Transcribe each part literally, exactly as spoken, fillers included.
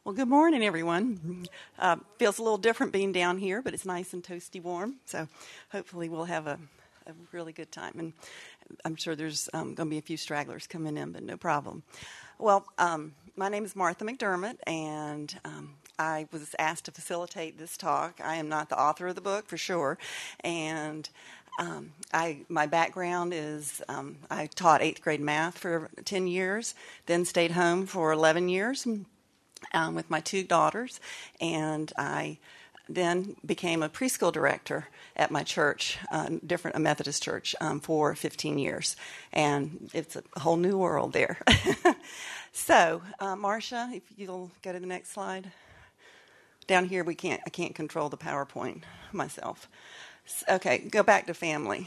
Well, good morning, everyone. Uh, feels a little different being down here, but it's nice and toasty warm. So hopefully we'll have a, a really good time. And I'm sure there's um, going to be a few stragglers coming in, but no problem. Well, um, my name is Martha McDermott, and um, I was asked to facilitate this talk. I am not the author of the book, for sure. And Um, I, my background is um, I taught eighth grade math for ten years, then stayed home for eleven years um, with my two daughters, and I then became a preschool director at my church, uh, different a Methodist church, um, for fifteen years, and it's a whole new world there. So, uh, Marcia, if you'll go to the next slide. Down here, we can't. I can't control the PowerPoint myself. Okay, go back to family.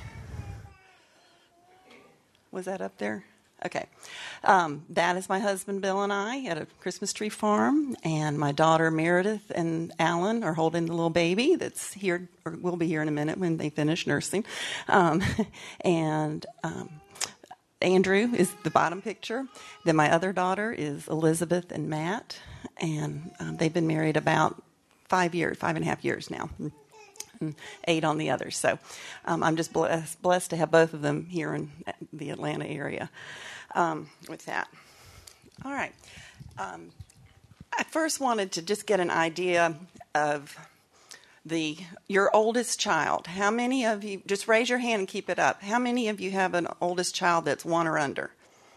Was that up there? Okay. Um, that is my husband, Bill, and I at a Christmas tree farm. And my daughter, Meredith, and Alan are holding the little baby that's here, or will be here in a minute when they finish nursing. Um, and um, Andrew is the bottom picture. Then my other daughter is Elizabeth and Matt. And um, they've been married about five years, five and a half years now. And eight on the others. So um, I'm just blessed, blessed to have both of them here in the Atlanta area um, with that. All right. Um, I first wanted to just get an idea of the your oldest child. How many of you, just raise your hand and keep it up. How many of you have an oldest child that's one or under?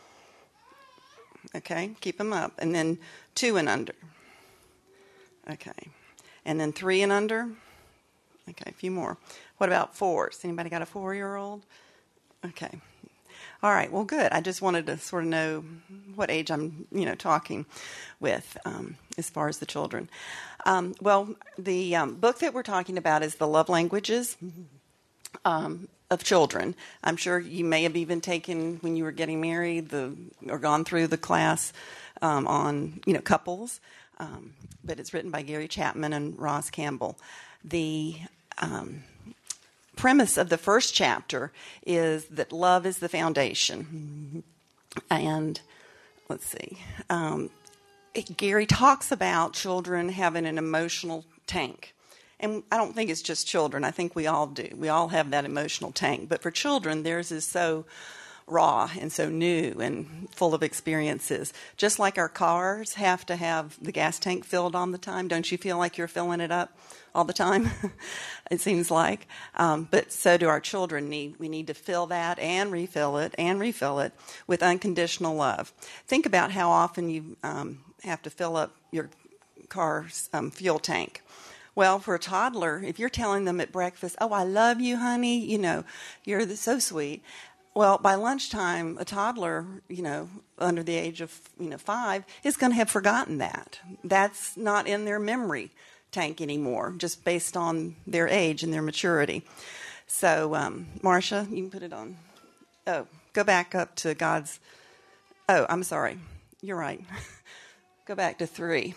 Okay, keep them up. And then two and under. Okay. And then three and under. Okay, a few more. What about fours? Anybody got a four-year-old? Okay. All right, well, good. I just wanted to sort of know what age I'm, you know, talking with um, as far as the children. Um, well, the um, book that we're talking about is The Love Languages um, of Children. I'm sure you may have even taken, when you were getting married, the or gone through the class um, on, you know, couples. Um, but it's written by Gary Chapman and Ross Campbell. The um, premise of the first chapter is that love is the foundation. And let's see. Um, it, Gary talks about children having an emotional tank. And I don't think it's just children. I think we all do. We all have that emotional tank. But for children, theirs is so raw and so new and full of experiences. Just like our cars have to have the gas tank filled all the time. Don't you feel like you're filling it up all the time? It seems like. Um, but so do our children need. We need to fill that and refill it and refill it with unconditional love. Think about how often you um, have to fill up your car's um, fuel tank. Well, for a toddler, if you're telling them at breakfast, oh, I love you, honey, you know, you're so sweet. Well, by lunchtime, a toddler, you know, under the age of, you know, five, is going to have forgotten that. That's not in their memory tank anymore, just based on their age and their maturity. So, um, Marcia, you can put it on. Oh, go back up to God's. Oh, I'm sorry. You're right. Go back to three.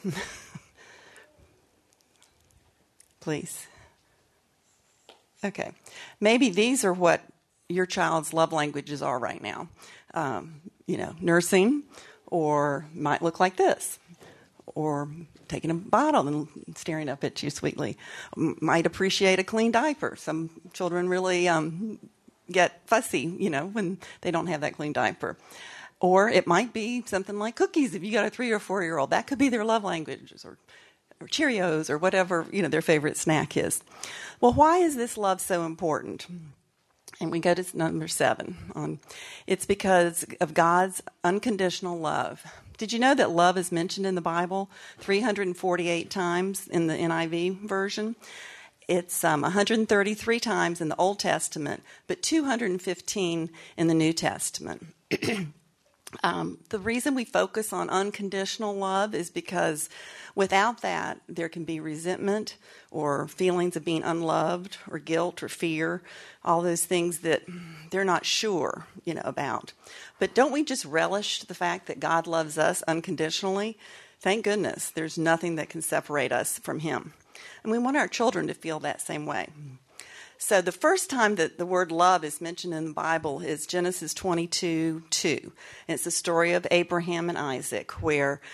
Please. Okay. Maybe these are what your child's love languages are right now. Um, you know, nursing, or might look like this, or taking a bottle and staring up at you sweetly. M- might appreciate a clean diaper. Some children really um, get fussy, you know, when they don't have that clean diaper. Or it might be something like cookies. If you got a three or four-year-old, that could be their love languages, or or Cheerios, or whatever, you know, their favorite snack is. Well, why is this love so important? And we go to number seven. On, it's because of God's unconditional love. Did you know that love is mentioned in the Bible three hundred forty-eight times in the N I V version? It's um, one hundred thirty-three times in the Old Testament, but two hundred fifteen in the New Testament. Um, the reason we focus on unconditional love is because without that, there can be resentment or feelings of being unloved or guilt or fear, all those things that they're not sure, you know, about. But don't we just relish the fact that God loves us unconditionally? Thank goodness there's nothing that can separate us from Him. And we want our children to feel that same way. So the first time that the word love is mentioned in the Bible is Genesis twenty-two two. And it's the story of Abraham and Isaac, where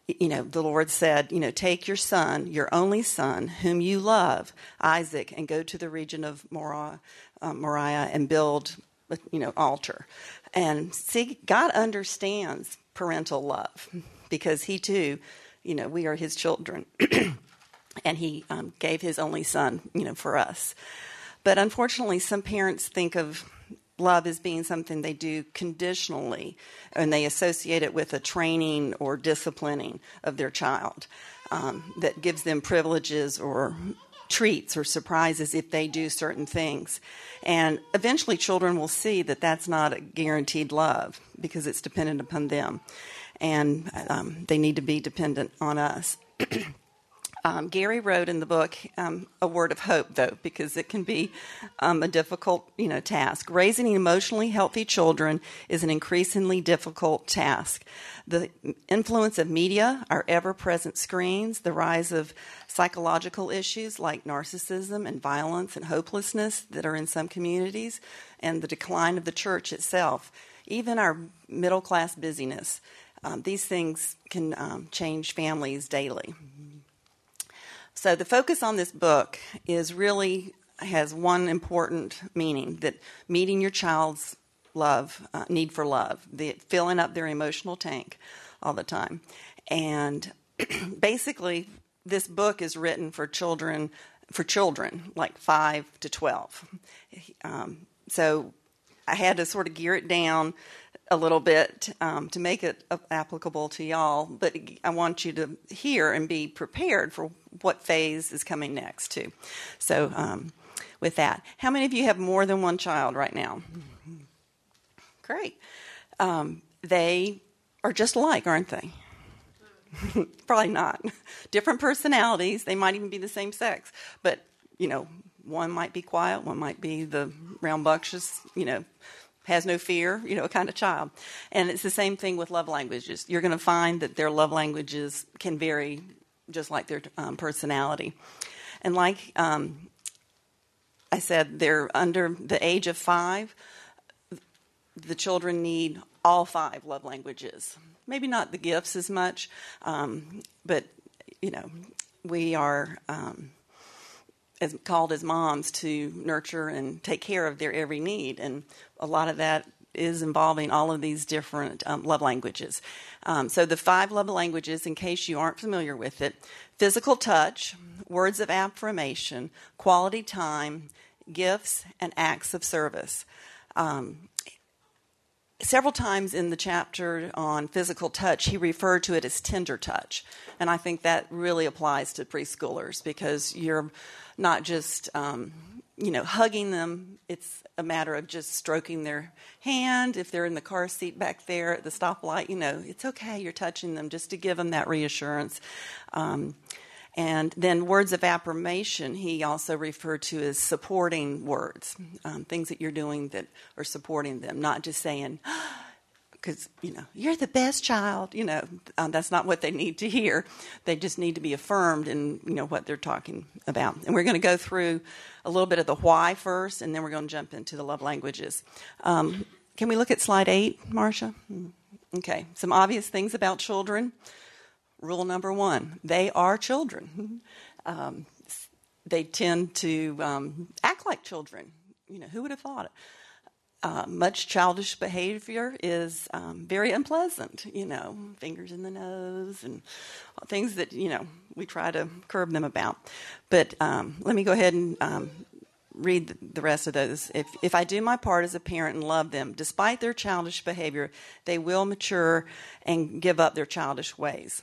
you know, the Lord said, you know, take your son, your only son, whom you love, Isaac, and go to the region of Moriah, um, Moriah and build, you know, altar. And see, God understands parental love because he too, you know, we are his children. And he um, gave his only son, you know, for us. But unfortunately, some parents think of love as being something they do conditionally, and they associate it with a training or disciplining of their child um, that gives them privileges or treats or surprises if they do certain things. And eventually children will see that that's not a guaranteed love because it's dependent upon them. And um, they need to be dependent on us. Um, Gary wrote in the book um, a word of hope, though, because it can be um, a difficult, you know, task. Raising emotionally healthy children is an increasingly difficult task. The influence of media, our ever-present screens, the rise of psychological issues like narcissism and violence and hopelessness that are in some communities, and the decline of the church itself, even our middle-class busyness. Um, these things can um, change families daily. So the focus on this book is really has one important meaning, that meeting your child's love, uh, need for love, the filling up their emotional tank all the time. And basically, this book is written for children, for children like five to twelve. Um, so I had to sort of gear it down a little bit um, to make it applicable to y'all, but I want you to hear and be prepared for what phase is coming next too. So um, with that, how many of you have more than one child right now? Great. Um, they are just alike, aren't they? Probably not. Different personalities. They might even be the same sex, but you know, one might be quiet, one might be the rambunctious, you know, has no fear, you know, kind of child. And it's the same thing with love languages. You're going to find that their love languages can vary just like their um, personality. And like um, I said, they're under the age of five. The children need all five love languages. Maybe not the gifts as much, um, but, you know, we are um, as called as moms to nurture and take care of their every need. And a lot of that is involving all of these different um, love languages. Um, so the five love languages, in case you aren't familiar with it: physical touch, words of affirmation, quality time, gifts, and acts of service. Um, several times in the chapter on physical touch, he referred to it as tender touch. And I think that really applies to preschoolers because you're not just, um, you know, hugging them. It's a matter of just stroking their hand. If they're in the car seat back there at the stoplight, you know, it's okay. You're touching them just to give them that reassurance. Um, and then words of affirmation, he also referred to as supporting words, um, things that you're doing that are supporting them, not just saying, because, you know, you're the best child. You know, um, that's not what they need to hear. They just need to be affirmed in, you know, what they're talking about. And we're going to go through a little bit of the why first, and then we're going to jump into the love languages. Um, can we look at slide eight, Marcia? Okay, some obvious things about children. Rule number one, they are children. Um, they tend to um, act like children. You know, who would have thought it? Uh, much childish behavior is um, very unpleasant, you know, fingers in the nose and things that, you know, we try to curb them about. But um, let me go ahead and um, read the rest of those. If, if I do my part as a parent and love them, despite their childish behavior, they will mature and give up their childish ways.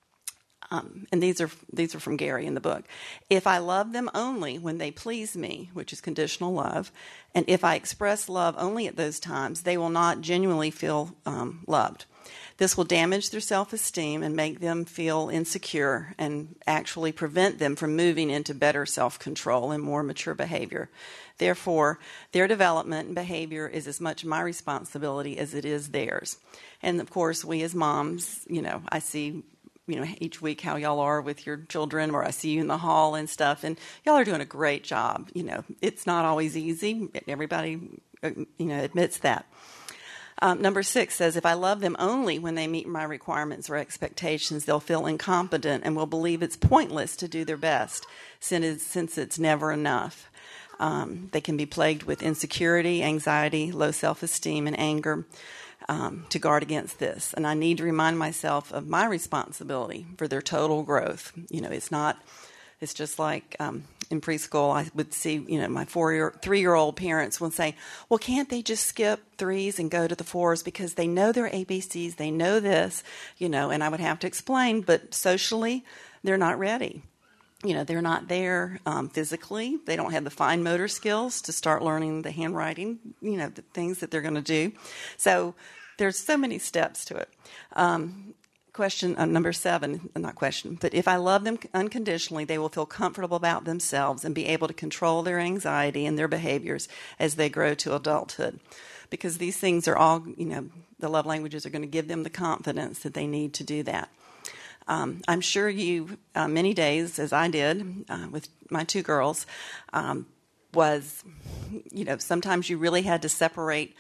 Um, and these are these are from Gary in the book. If I love them only when they please me, which is conditional love, and if I express love only at those times, they will not genuinely feel um, loved. This will damage their self-esteem and make them feel insecure and actually prevent them from moving into better self-control and more mature behavior. Therefore, their development and behavior is as much my responsibility as it is theirs. And, of course, we as moms, you know, I see you know, each week how y'all are with your children, or I see you in the hall and stuff, and y'all are doing a great job. You know, it's not always easy. Everybody, you know, admits that. Um, number six says, if I love them only when they meet my requirements or expectations, they'll feel incompetent and will believe it's pointless to do their best since it's, since it's never enough. Um, they can be plagued with insecurity, anxiety, low self-esteem, and anger um, to guard against this. And I need to remind myself of my responsibility for their total growth. You know, it's not, it's just like um, in preschool, I would see, you know, my four-year, three-year-old parents will say, well, can't they just skip threes and go to the fours because they know their A B Cs, they know this, you know, and I would have to explain, but socially, they're not ready. You know, they're not there um, physically. They don't have the fine motor skills to start learning the handwriting, you know, the things that they're going to do. So there's so many steps to it. Um, question uh, number seven, not question, but if I love them unconditionally, they will feel comfortable about themselves and be able to control their anxiety and their behaviors as they grow to adulthood. Because these things are all, you know, the love languages are going to give them the confidence that they need to do that. Um, I'm sure you, uh, many days, as I did uh, with my two girls, um, was, you know, sometimes you really had to separate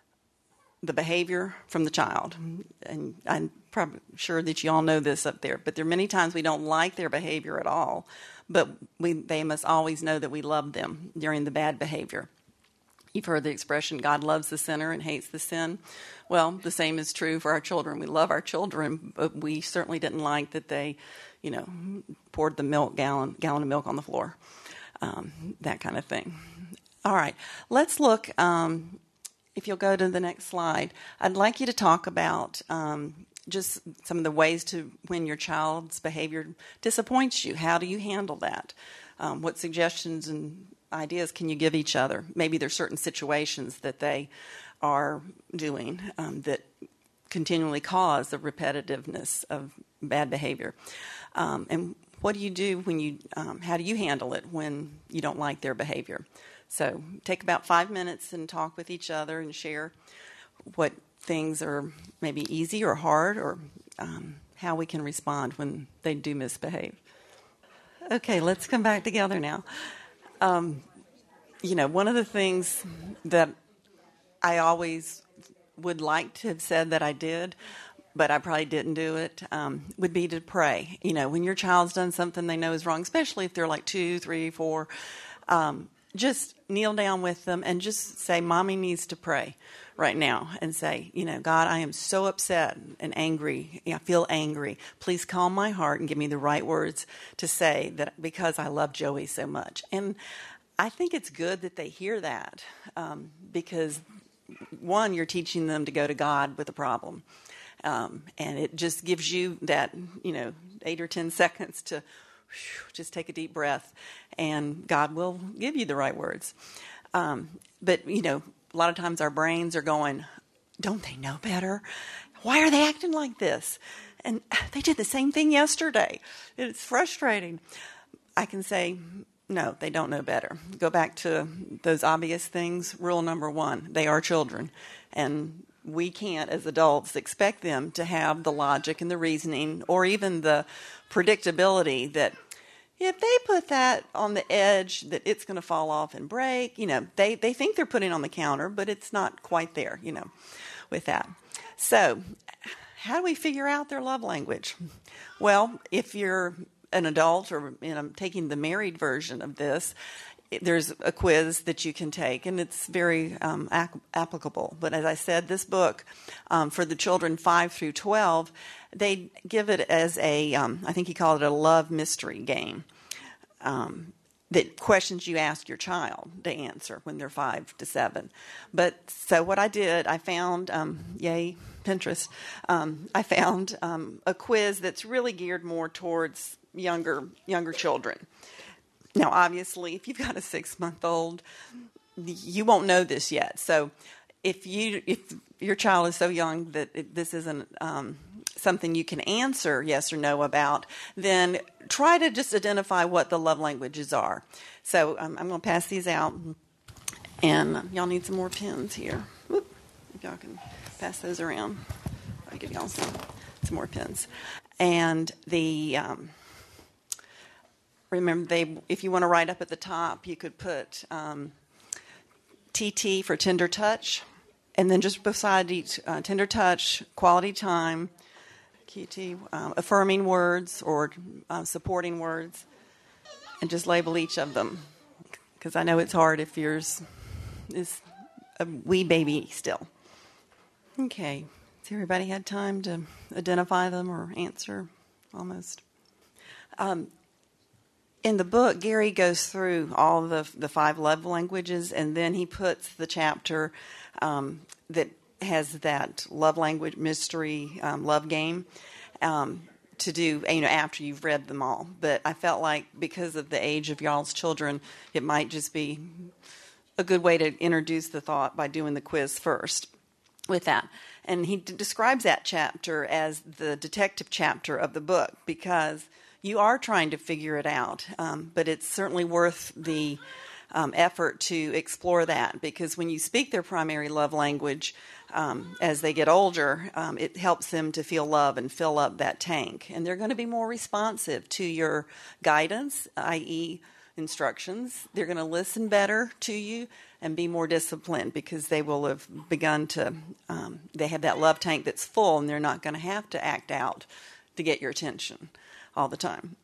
the behavior from the child. And I'm probably sure that you all know this up there, but there are many times we don't like their behavior at all, but we, they must always know that we love them during the bad behavior. You've heard the expression, God loves the sinner and hates the sin. Well, the same is true for our children. We love our children, but we certainly didn't like that they, you know, poured the milk gallon, gallon of milk on the floor, um, that kind of thing. All right, let's look, um, if you'll go to the next slide, I'd like you to talk about um, just some of the ways to when your child's behavior disappoints you. How do you handle that? Um, what suggestions and ideas can you give each other? Maybe there's certain situations that they are doing um, that continually cause the repetitiveness of bad behavior. Um, and what do you do when you, um, how do you handle it when you don't like their behavior? So take about five minutes and talk with each other and share what things are maybe easy or hard, or um, how we can respond when they do misbehave. Okay, let's come back together now. Um, you know, one of the things that I always would like to have said that I did, but I probably didn't do it, um, would be to pray. You know, when your child's done something they know is wrong, especially if they're like two, three, four, um, just kneel down with them and just say, Mommy needs to pray right now, and say, you know, God, I am so upset and angry. I feel angry. Please calm my heart and give me the right words to say that because I love Joey so much. And I think it's good that they hear that um, because, one, you're teaching them to go to God with a problem. Um, and it just gives you that, you know, eight or ten seconds to whew, just take a deep breath, and God will give you the right words. Um, but, you know, a lot of times our brains are going, don't they know better? Why are they acting like this? And they did the same thing yesterday. It's frustrating. I can say, no, they don't know better. Go back to those obvious things. Rule number one, they are children. And we can't, as adults, expect them to have the logic and the reasoning or even the predictability that if they put that on the edge, that it's going to fall off and break. You know, they, they think they're putting on the counter, but it's not quite there, you know, with that. So how do we figure out their love language? Well, if you're an adult or you know, taking the married version of this, there's a quiz that you can take, and it's very um, ac- applicable. But as I said, this book, um, for the children five through twelve, they give it as a, um, I think he called it a love mystery game, um, that questions you ask your child to answer when they're five to seven. But so what I did, I found, um, yay, Pinterest, um, I found um, a quiz that's really geared more towards younger younger children. Now, obviously, if you've got a six-month-old, you won't know this yet. So if you if your child is so young that it, this isn't um, something you can answer yes or no about, then try to just identify what the love languages are. So um, I'm going to pass these out, and y'all need some more pens here. Whoop, if y'all can pass those around. I'll give y'all some, some more pens. And the... Um, Remember, they if you want to write up at the top, you could put um, T T for tender touch, and then just beside each uh, tender touch, quality time, Q T, um, affirming words or uh, supporting words, and just label each of them. Because I know it's hard if yours is a wee baby still. Okay. Has everybody had time to identify them or answer? Almost. Um, in the book, Gary goes through all the the five love languages, and then he puts the chapter um, that has that love language mystery um, love game um, to do, you know, after you've read them all. But I felt like because of the age of y'all's children, it might just be a good way to introduce the thought by doing the quiz first with that. And he d- describes that chapter as the detective chapter of the book because you are trying to figure it out. Um, but it's certainly worth the um, effort to explore that because when you speak their primary love language um, as they get older, um, it helps them to feel love and fill up that tank. And they're going to be more responsive to your guidance, that is, instructions. They're going to listen better to you and be more disciplined because they will have begun to, um, they have that love tank that's full and they're not going to have to act out to get your attention all the time.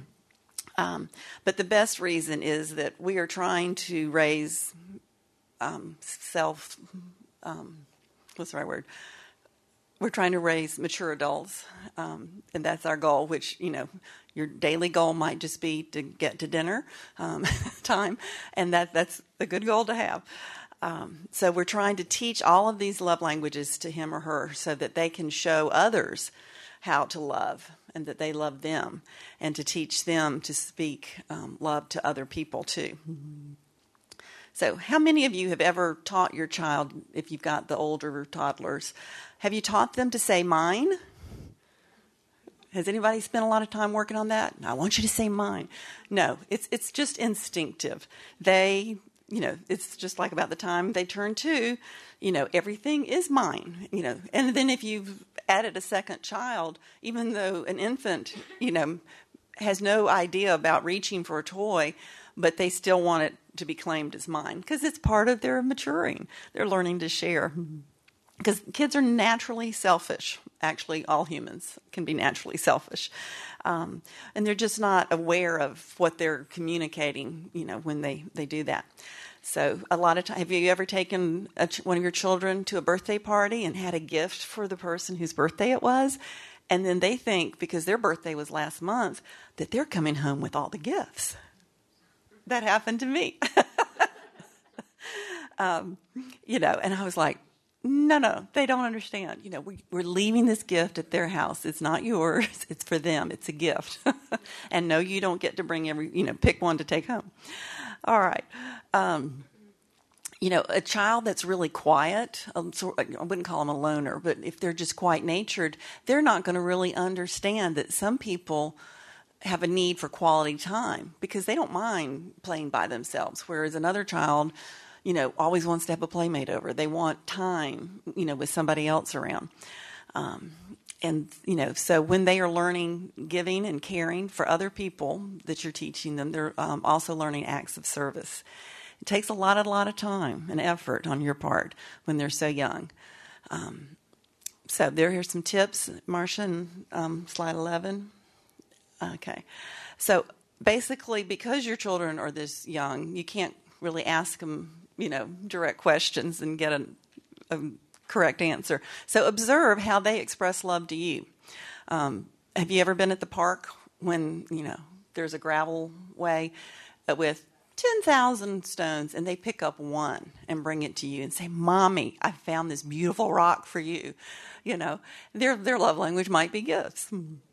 um, but the best reason is that we are trying to raise um, self, um, what's the right word? We're trying to raise mature adults, um, and that's our goal, which, you know, your daily goal might just be to get to dinner um, time, and that that's a good goal to have. Um, so we're trying to teach all of these love languages to him or her so that they can show others how to love and that they love them, and to teach them to speak um, love to other people too. Mm-hmm. So how many of you have ever taught your child, if you've got the older toddlers, have you taught them to say mine? Has anybody spent a lot of time working on that? I want you to say mine. No, it's it's just instinctive. They, you know, it's just like about the time they turn two, you know, everything is mine, you know. And then if you've added a second child, even though an infant, you know, has no idea about reaching for a toy, but they still want it to be claimed as mine because it's part of their maturing. They're learning to share. Because kids are naturally selfish. Actually, all humans can be naturally selfish. Um, and they're just not aware of what they're communicating, you know, when they, they do that. So a lot of times, have you ever taken a, one of your children to a birthday party and had a gift for the person whose birthday it was? And then they think, because their birthday was last month, that they're coming home with all the gifts. That happened to me. um, you know, and I was like, no, no, they don't understand. You know, we, we're leaving this gift at their house. It's not yours. It's for them. It's a gift. And no, you don't get to bring every, you know, pick one to take home. All right. Um, you know, a child that's really quiet, um, so I wouldn't call them a loner, but if they're just quiet-natured, they're not going to really understand that some people have a need for quality time because they don't mind playing by themselves, whereas another child, you know, always wants to have a playmate over. They want time, you know, with somebody else around. Um, and, you know, so when they are learning giving and caring for other people that you're teaching them, they're um, also learning acts of service. It takes a lot, a lot of time and effort on your part when they're so young. Um, so there are some tips, Marcia, and um, slide eleven. Okay. So basically, because your children are this young, you can't really ask them, you know, direct questions and get a, a correct answer. So observe how they express love to you. Um, have you ever been at the park when, you know, there's a gravel way with ten thousand stones and they pick up one and bring it to you and say, Mommy, I found this beautiful rock for you. You know, their their love language might be gifts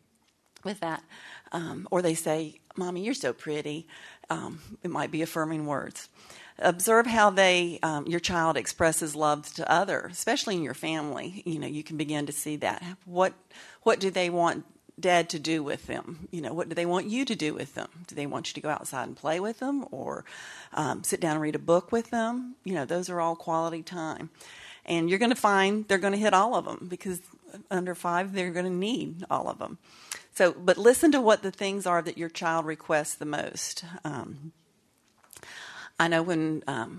with that. Um, or they say, Mommy, you're so pretty. Um, it might be affirming words. Observe how they, um, your child expresses love to others, especially in your family. You know, you can begin to see that. What, what do they want Dad to do with them? You know, what do they want you to do with them? Do they want you to go outside and play with them, or um, sit down and read a book with them? You know, those are all quality time. And you're going to find they're going to hit all of them because under five, they're going to need all of them. So, but listen to what the things are that your child requests the most. Um, I know when um,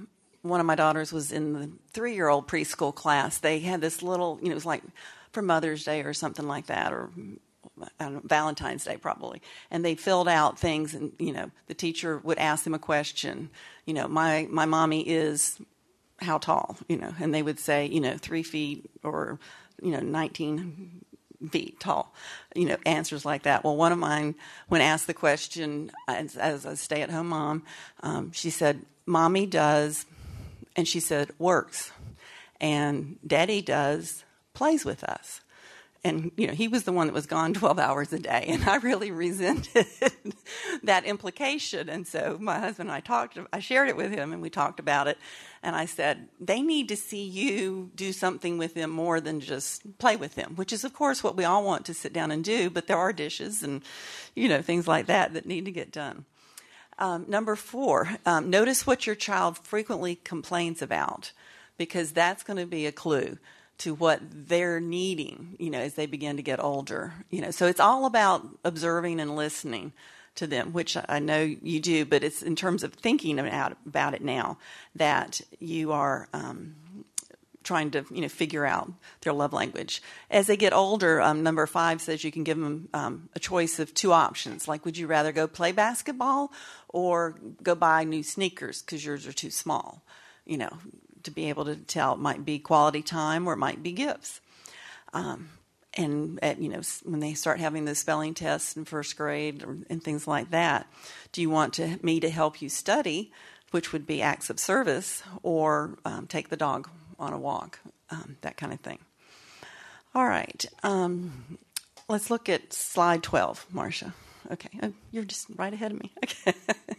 one of my daughters was in the three-year-old preschool class. They had this little, you know, it was like for Mother's Day or something like that, or I don't know, Valentine's Day probably. And they filled out things, and, you know, the teacher would ask them a question. You know, my, my mommy is how tall, you know, and they would say, you know, three feet or, you know, nineteen feet tall, you know, answers like that. Well, one of mine, when asked the question as, as a stay-at-home mom, um, she said, Mommy does, and she said, works, and Daddy does, plays with us. And, you know, he was the one that was gone twelve hours a day, and I really resented that implication. And so my husband and I talked, I shared it with him, and we talked about it. And I said, they need to see you do something with them more than just play with them, which is, of course, what we all want to sit down and do. But there are dishes and, you know, things like that that need to get done. Um, number four, um, notice what your child frequently complains about, because that's going to be a clue to what they're needing, you know, as they begin to get older. You know, so it's all about observing and listening to them, which I know you do, but it's in terms of thinking about, about it now that you are um, trying to, you know, figure out their love language. As they get older, um, number five says you can give them um, a choice of two options. Like, would you rather go play basketball or go buy new sneakers because yours are too small? You know, to be able to tell, it might be quality time or it might be gifts. Um, and, at, you know, when they start having the spelling tests in first grade or, and things like that, do you want to, me to help you study, which would be acts of service, or um, take the dog on a walk, um, that kind of thing. All right. Um, let's look at slide twelve, Marcia. Okay. Oh, you're just right ahead of me. Okay.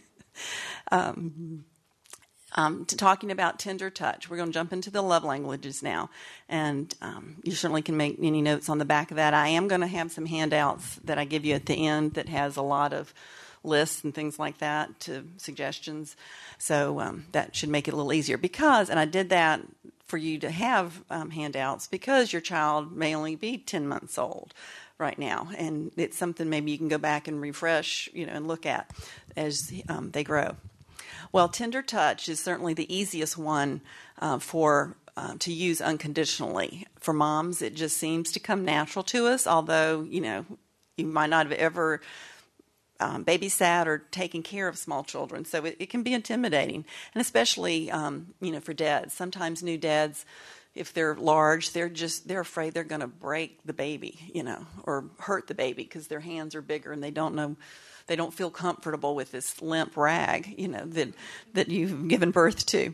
um, Um, to talking about tender touch. We're going to jump into the love languages now. And um, you certainly can make any notes on the back of that. I am going to have some handouts that I give you at the end that has a lot of lists and things like that, to suggestions. So um, that should make it a little easier. Because, and I did that for you to have um, handouts, because your child may only be ten months old right now. And it's something maybe you can go back and refresh, you know, and look at as um, they grow. Well, tender touch is certainly the easiest one uh, for uh, to use unconditionally. For moms, it just seems to come natural to us, although, you know, you might not have ever um, babysat or taken care of small children. So it, it can be intimidating, and especially, um, you know, for dads. Sometimes new dads, if they're large, they're just, they're afraid they're going to break the baby, you know, or hurt the baby because their hands are bigger and they don't know. They don't feel comfortable with this limp rag, you know, that that you've given birth to.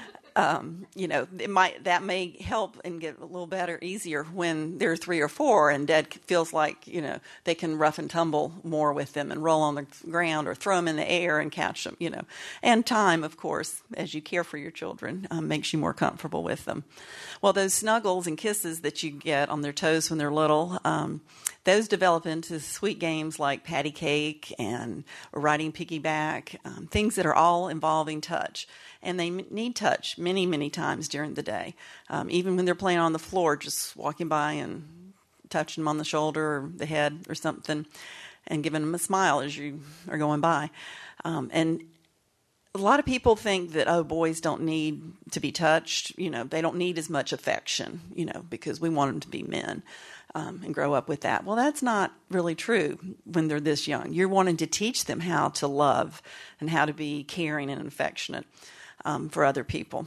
Um, you know, it might that may help and get a little better, easier when they're three or four, and Dad feels like, you know, they can rough and tumble more with them and roll on the ground or throw them in the air and catch them, you know. And time, of course, as you care for your children, um, makes you more comfortable with them. Well, those snuggles and kisses that you get on their toes when they're little, um, those develop into sweet games like patty cake and riding piggyback, um, things that are all involving touch. And they need touch many, many times during the day. Um, even when they're playing on the floor, just walking by and touching them on the shoulder or the head or something, and giving them a smile as you are going by. Um, and a lot of people think that, oh, boys don't need to be touched. You know, they don't need as much affection, you know, because we want them to be men. Um, and grow up with that. Well, that's not really true when they're this young. You're wanting to teach them how to love and how to be caring and affectionate um, for other people.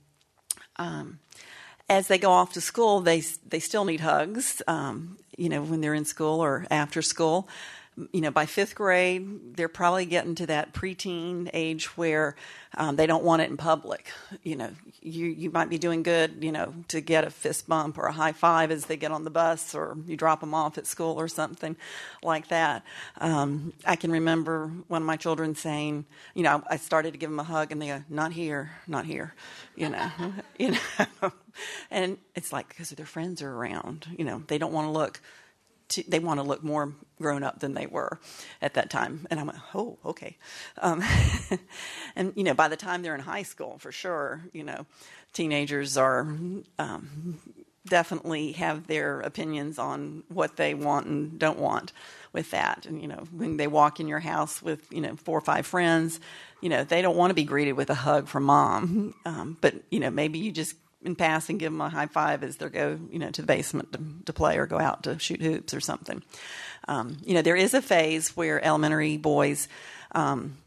Um, as they go off to school, they they still need hugs, um, you know, when they're in school or after school. You know, by fifth grade, they're probably getting to that preteen age where um, they don't want it in public. You know, you, you might be doing good, you know, to get a fist bump or a high five as they get on the bus, or you drop them off at school or something like that. Um, I can remember one of my children saying, you know, I started to give them a hug and they go, not here, not here, you know, you know, and it's like, because their friends are around, you know, they don't want to look To, they want to look more grown up than they were at that time. And I went, oh, okay. Um, and, you know, by the time they're in high school, for sure, you know, teenagers are um, definitely have their opinions on what they want and don't want with that. And, you know, when they walk in your house with, you know, four or five friends, you know, they don't want to be greeted with a hug from mom. Um, but, you know, maybe you just in passing give them a high five as they go, you know, to the basement to, to play or go out to shoot hoops or something. Um, you know, there is a phase where elementary boys, um,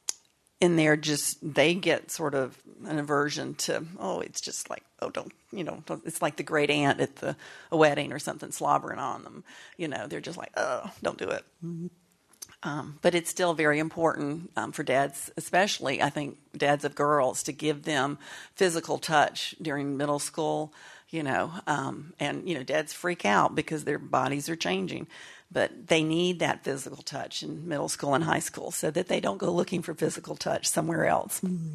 in there just, they get sort of an aversion to, oh, it's just like, oh, don't, you know, don't, it's like the great aunt at the a wedding or something slobbering on them. You know, they're just like, oh, don't do it. Mm-hmm. Um, but it's still very important um, for dads, especially, I think, dads of girls, to give them physical touch during middle school, you know, um, and, you know, dads freak out because their bodies are changing. But they need that physical touch in middle school and high school so that they don't go looking for physical touch somewhere else. Mm-hmm.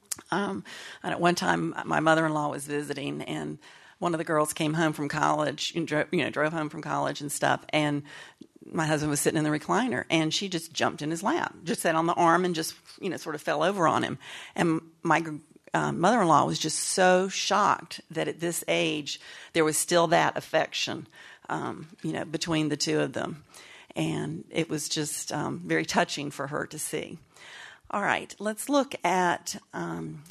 Um, and at one time, my mother-in-law was visiting, and one of the girls came home from college, and drove, you know, drove home from college and stuff, and my husband was sitting in the recliner, and she just jumped in his lap, just sat on the arm and just, you know, sort of fell over on him. And my uh, mother-in-law was just so shocked that at this age there was still that affection, um, you know, between the two of them. And it was just um, very touching for her to see. All right, let's look at um,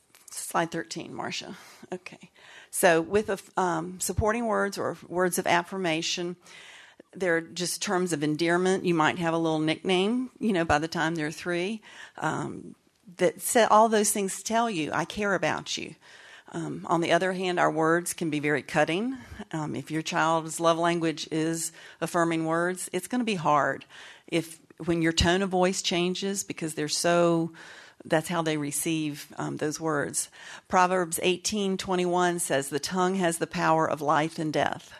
slide thirteen, Marcia. Okay. So with a, um, supporting words or words of affirmation, they're just terms of endearment. You might have a little nickname, you know, by the time they're three. Um, that say, all those things tell you, I care about you. Um, on the other hand, our words can be very cutting. Um, if your child's love language is affirming words, it's going to be hard. If when your tone of voice changes because they're so, that's how they receive um, those words. Proverbs eighteen twenty-one says, the tongue has the power of life and death.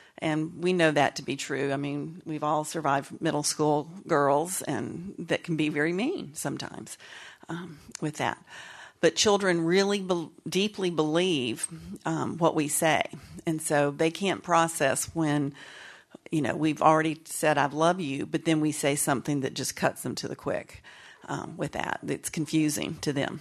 And we know that to be true. I mean, we've all survived middle school girls, and that can be very mean sometimes um, with that. But children really be- deeply believe um, what we say. And so they can't process when, you know, we've already said, I love you, but then we say something that just cuts them to the quick um, with that. It's confusing to them.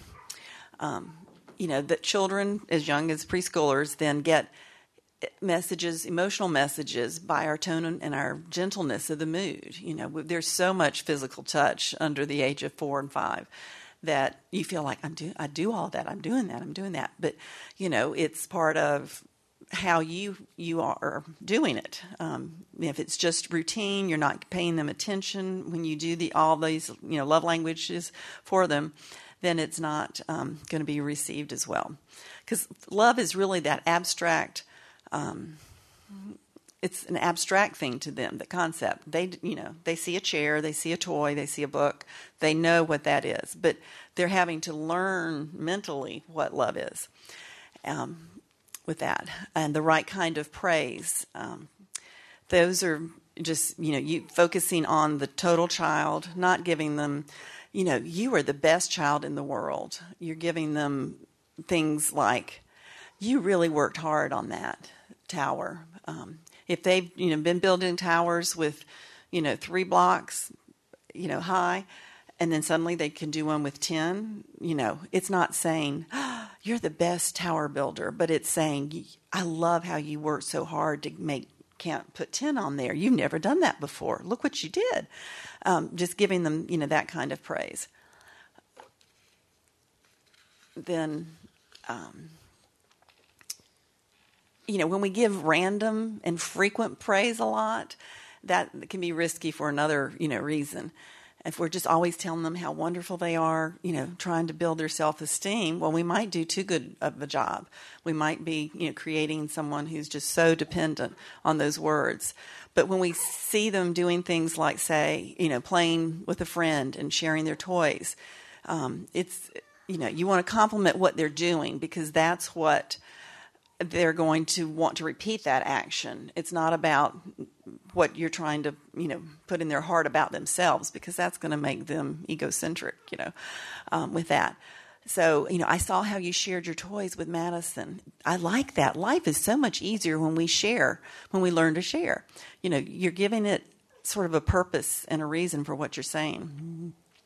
Um, you know, that children as young as preschoolers then get messages, emotional messages by our tone and our gentleness of the mood. You know, there's so much physical touch under the age of four and five that you feel like I'm do I do all that, I'm doing that, I'm doing that. But, you know, it's part of how you you are doing it. Um, if it's just routine, you're not paying them attention when you do the all these, you know, love languages for them, then it's not um, going to be received as well. Because love is really that abstract. Um, it's an abstract thing to them, the concept. They, you know, they see a chair, they see a toy, they see a book, they know what that is, but they're having to learn mentally what love is um, with that, and the right kind of praise. Um, those are just, you know, you focusing on the total child, not giving them, you know, you are the best child in the world. You're giving them things like, you really worked hard on that tower. Um, if they've, you know, been building towers with, you know, three blocks, you know, high, and then suddenly they can do one with ten, you know, it's not saying, oh, you're the best tower builder, but it's saying, I love how you worked so hard to make, can't put ten on there. You've never done that before. Look what you did. Um, just giving them, you know, that kind of praise. Then, um, you know, when we give random and frequent praise a lot, that can be risky for another, you know, reason. If we're just always telling them how wonderful they are, you know, trying to build their self-esteem, well, we might do too good of a job. We might be, you know, creating someone who's just so dependent on those words. But when we see them doing things like, say, you know, playing with a friend and sharing their toys, um, it's, you know, you want to compliment what they're doing because that's what they're going to want to repeat that action. It's not about what you're trying to, you know, put in their heart about themselves, because that's going to make them egocentric, you know, um, with that. So, you know, I saw how you shared your toys with Madison. I like that. Life is so much easier when we share, when we learn to share. You know, you're giving it sort of a purpose and a reason for what you're saying.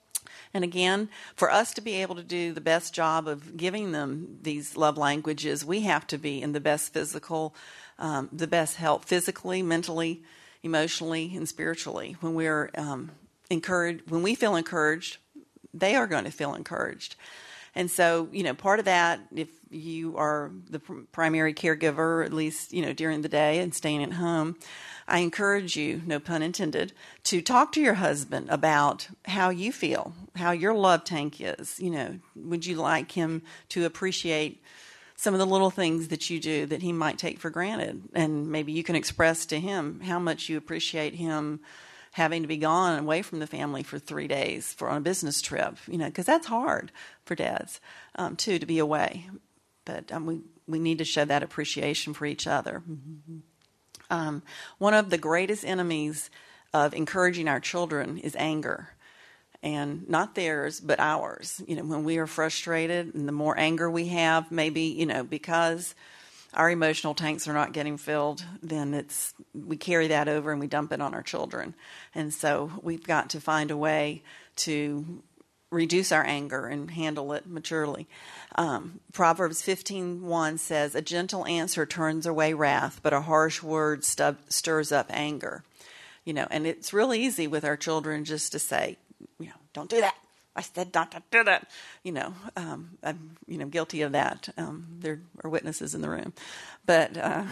And again, for us to be able to do the best job of giving them these love languages, we have to be in the best physical, um, the best health physically, mentally, emotionally, and spiritually. When we're um, encouraged, when we feel encouraged, they are going to feel encouraged. And so, you know, part of that, if you are the pr- primary caregiver, at least, you know, during the day and staying at home, I encourage you, no pun intended, to talk to your husband about how you feel, how your love tank is. You know, would you like him to appreciate some of the little things that you do that he might take for granted? And maybe you can express to him how much you appreciate him having to be gone away from the family for three days for on a business trip, you know, because that's hard for dads, um, too, to be away. But um, we, we need to show that appreciation for each other. Mm-hmm. Um, one of the greatest enemies of encouraging our children is anger. And not theirs, but ours. You know, when we are frustrated and the more anger we have, maybe, you know, because our emotional tanks are not getting filled, then it's we carry that over and we dump it on our children. And so we've got to find a way to reduce our anger and handle it maturely. Um, Proverbs fifteen one says, "A gentle answer turns away wrath, but a harsh word stu- stirs up anger." You know, and it's really easy with our children just to say, you know, "Don't do that. I said not to do that." You know, um, I'm, you know, guilty of that. Um, there are witnesses in the room. But, uh,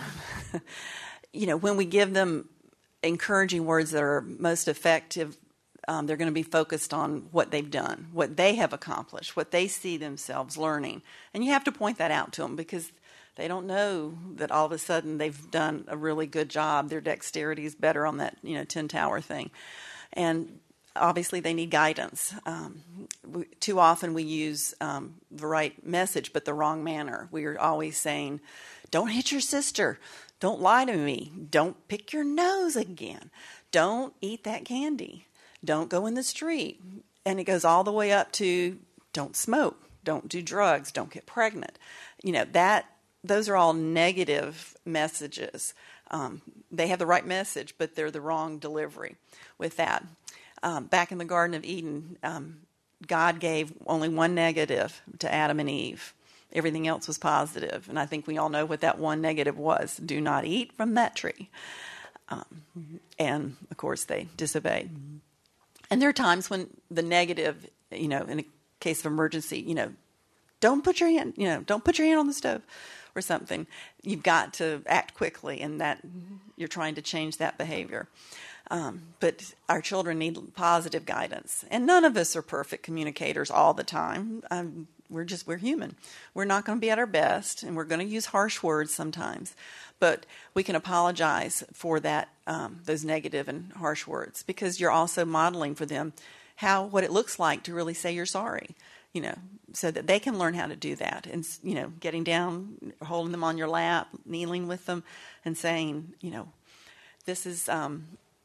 you know, when we give them encouraging words that are most effective, um, they're going to be focused on what they've done, what they have accomplished, what they see themselves learning. And you have to point that out to them because they don't know that all of a sudden they've done a really good job. Their dexterity is better on that, you know, tin tower thing. And obviously, they need guidance. Um, we, too often we use um, the right message, but the wrong manner. We are always saying, "Don't hit your sister. Don't lie to me. Don't pick your nose again. Don't eat that candy. Don't go in the street." And it goes all the way up to don't smoke. Don't do drugs. Don't get pregnant. You know, that those are all negative messages. Um, they have the right message, but they're the wrong delivery with that. Um, back in the Garden of Eden, um, God gave only one negative to Adam and Eve. Everything else was positive. And I think we all know what that one negative was. Do not eat from that tree. Um, and, of course, they disobeyed. And there are times when the negative, you know, in a case of emergency, you know, don't put your hand, you know, don't put your hand on the stove or something. You've got to act quickly, and that you're trying to change that behavior. Um, but our children need positive guidance. And none of us are perfect communicators all the time. Um, we're just, we're human. We're not going to be at our best, and we're going to use harsh words sometimes. But we can apologize for that, um, those negative and harsh words, because you're also modeling for them how, what it looks like to really say you're sorry, you know, so that they can learn how to do that. And, you know, getting down, holding them on your lap, kneeling with them and saying, you know, this is, um,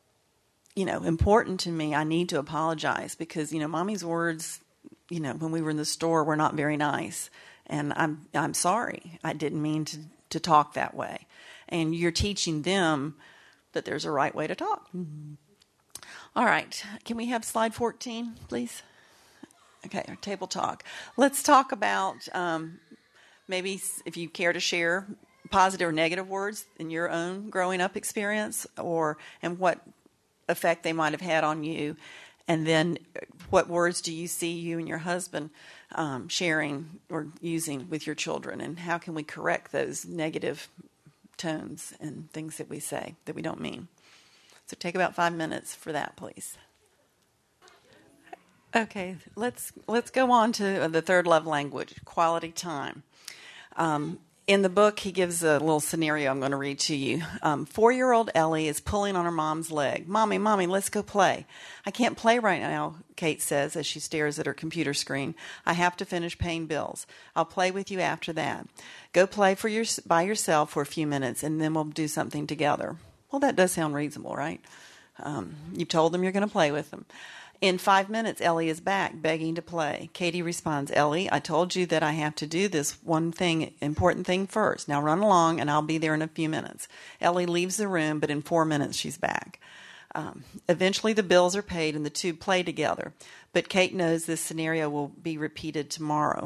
you know, important to me. I need to apologize because, you know, Mommy's words, you know, when we were in the store were not very nice. And I'm I'm sorry. I didn't mean to, to talk that way. And you're teaching them that there's a right way to talk. Mm-hmm. All right. Can we have slide fourteen, please? Okay, our table talk. Let's talk about um, maybe if you care to share positive or negative words in your own growing up experience, or and what effect they might have had on you, and then what words do you see you and your husband um, sharing or using with your children, and how can we correct those negative tones and things that we say that we don't mean? So take about five minutes for that, please. Okay, let's let's go on to the third love language, quality time. Um, in the book, he gives a little scenario I'm going to read to you. Um, four-year-old Ellie is pulling on her mom's leg. "Mommy, Mommy, let's go play." "I can't play right now," Kate says as she stares at her computer screen. "I have to finish paying bills. I'll play with you after that. Go play for your, by yourself for a few minutes, and then we'll do something together." Well, that does sound reasonable, right? Um, you've told them you're going to play with them. In five minutes, Ellie is back, begging to play. Katie responds, "Ellie, I told you that I have to do this one thing, important thing first. Now run along, and I'll be there in a few minutes." Ellie leaves the room, but in four minutes, she's back. Um, eventually, the bills are paid and the two play together. But Kate knows this scenario will be repeated tomorrow.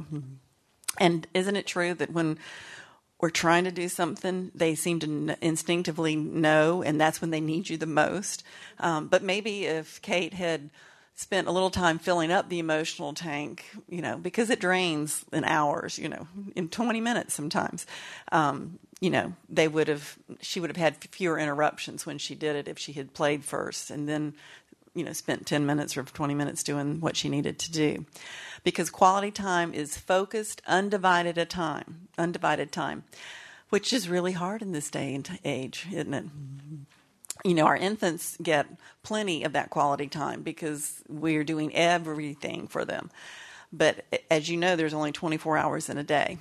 And isn't it true that when we're trying to do something, they seem to instinctively know, and that's when they need you the most? Um, but maybe if Kate had spent a little time filling up the emotional tank, you know, because it drains in hours, you know, in twenty minutes sometimes, um, you know, they would have, she would have had fewer interruptions when she did it if she had played first and then, you know, spent ten minutes or twenty minutes doing what she needed to do. Because quality time is focused, undivided a time, undivided time, which is really hard in this day and age, isn't it? You know, our infants get plenty of that quality time because we're doing everything for them. But as you know, there's only twenty-four hours in a day.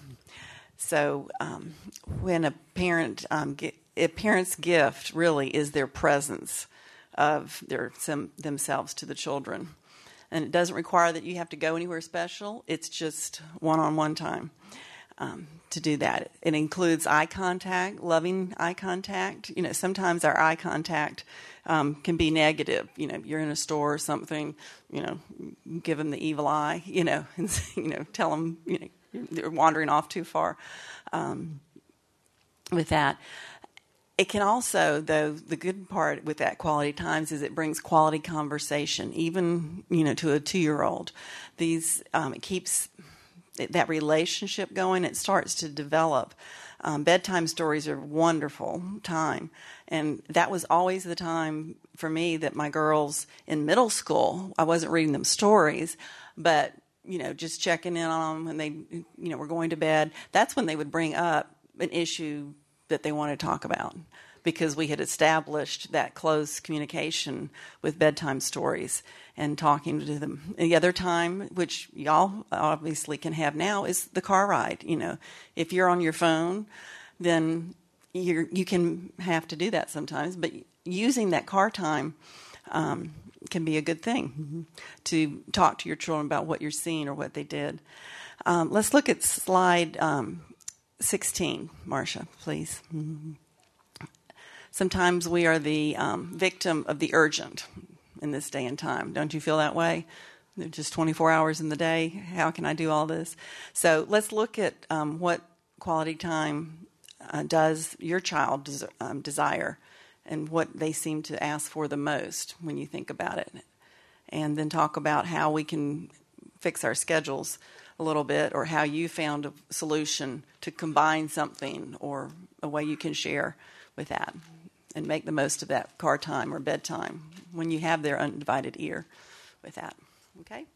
So um, when a parent, um, get, a parent's gift really is their presence of their some, themselves to the children. And it doesn't require that you have to go anywhere special. It's just one-on-one time um, to do that. It includes eye contact, loving eye contact. You know, sometimes our eye contact um, can be negative. You know, you're in a store or something, you know, give them the evil eye, you know, and, you know, tell them, you know, they're wandering off too far um, with that. It can also, though, the good part with that quality times is it brings quality conversation, even, you know, to a two-year-old. These, um, it keeps that relationship going. It starts to develop. Um, bedtime stories are a wonderful time. And that was always the time for me that my girls in middle school, I wasn't reading them stories, but, you know, just checking in on them when they, you know, were going to bed. That's when they would bring up an issue that they want to talk about, because we had established that close communication with bedtime stories and talking to them. And the other time, which y'all obviously can have now, is the car ride. You know, if you're on your phone, then you you can have to do that sometimes. But using that car time um, can be a good thing mm-hmm. to talk to your children about what you're seeing or what they did. Um, let's look at slide Um, sixteen, Marcia, please. Mm-hmm. Sometimes we are the um, victim of the urgent in this day and time. Don't you feel that way? There's just twenty-four hours in the day. How can I do all this? So let's look at um, what quality time uh, does your child des- um, desire and what they seem to ask for the most when you think about it. And then talk about how we can fix our schedules a little bit, or how you found a solution to combine something, or a way you can share with that and make the most of that car time or bedtime when you have their undivided ear with that. Okay?